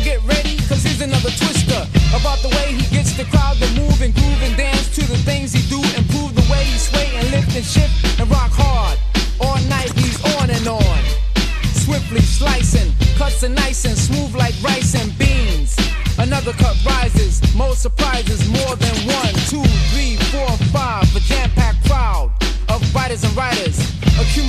get ready, cause here's another twister about the way he gets the crowd to move and groove and dance to the things he do. Improve the way he sway and lift and shift and rock hard. All night he's on and on, swiftly slicing, cuts are nice and smooth like rice and beans. Another cut rises, more surprises, more than 1, 2, 3, 4, 5. A jam-packed crowd of writers and writers.